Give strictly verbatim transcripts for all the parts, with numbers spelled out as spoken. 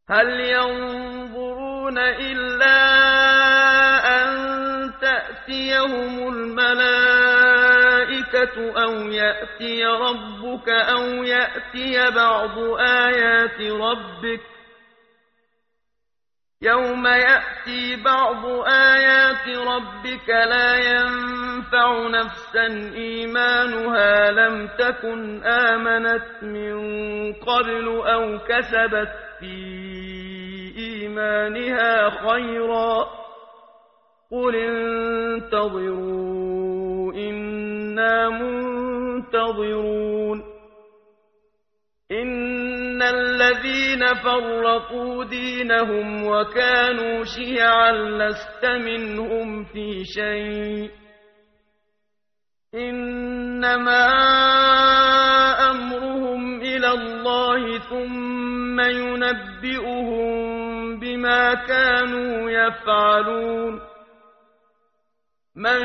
هل ينظرون إلا أن تأتيهم الملائكة أو يأتي ربك أو يأتي بعض آيات ربك يوم يأتي بعض آيات ربك لا ينفع نفسا إيمانها لم تكن آمنت من قبل أو كسبت في إيمانها خيرا قل انتظروا إنا منتظرون إن الذين فرقوا دينهم وكانوا شيعا لست منهم في شيء إنما أمرهم إلى الله ثم ينبئهم بما كانوا يفعلون من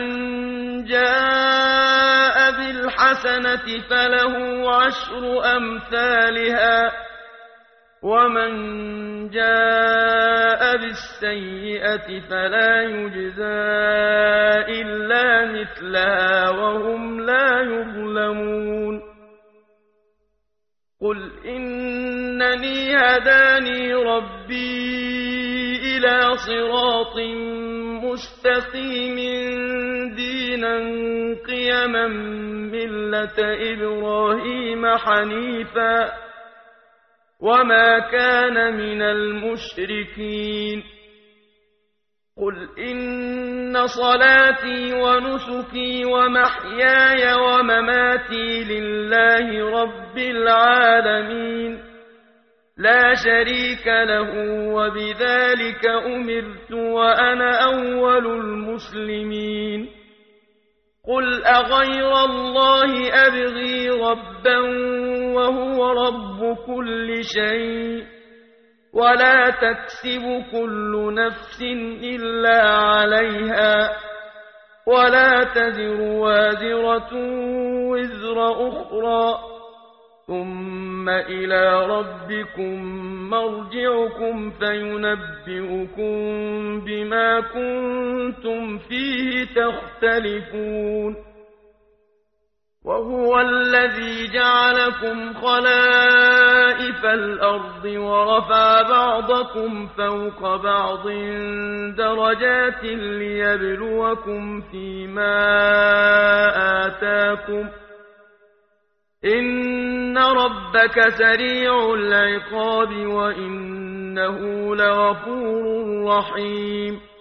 جاء بالحسنة فله عشر أمثالها ومن جاء بالسيئة فلا يجزى إلا مثلها وهم لا يظلمون قل إنني هداني ربي إلى صراط مستقيم دينا قيما ملة إبراهيم حنيفا وما كان من المشركين قل إن صلاتي ونسكي ومحياي ومماتي لله رب العالمين لا شريك له وبذلك أمرت وأنا أول المسلمين قل أغير الله أبغي ربا وهو رب كل شيء ولا تكسب كل نفس إلا عليها ولا تزر وازرة وزر أخرى ثم إلى ربكم مرجعكم فينبئكم بما كنتم فيه تختلفون وهو الذي جعلكم خلائف الأرض ورفع بعضكم فوق بعض درجات ليبلوكم فيما آتاكم إن ربك سريع العقاب وإنه لغفور رحيم